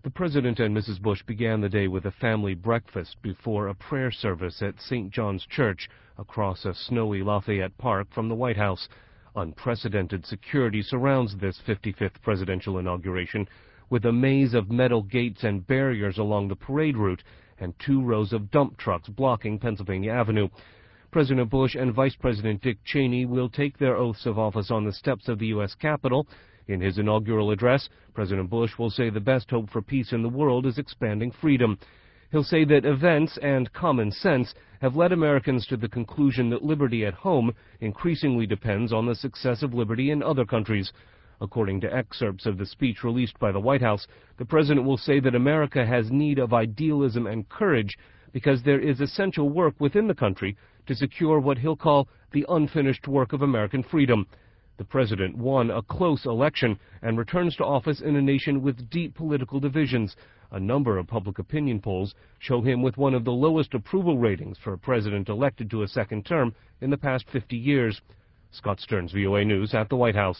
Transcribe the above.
The President and Mrs. Bush began the day with a family breakfast before a prayer service at St. John's Church across a snowy Lafayette Park from the White House. Unprecedented security surrounds this 55th presidential inauguration, with a maze of metal gates and barriers along the parade route and 2 rows of dump trucks blocking Pennsylvania Avenue. President Bush and Vice President Dick Cheney will take their oaths of office on the steps of the U.S. Capitol. In his inaugural address, President Bush will say the best hope for peace in the world is expanding freedom. He'll say that events and common sense have led Americans to the conclusion that liberty at home increasingly depends on the success of liberty in other countries. According to excerpts of the speech released by the White House, the president will say that America has need of idealism and courage because there is essential work within the country to secure what he'll call the unfinished work of American freedom. The president won a close election and returns to office in a nation with deep political divisions. A number of public opinion polls show him with one of the lowest approval ratings for a president elected to a second term in the past 50 years. Scott Stearns, VOA News at the White House.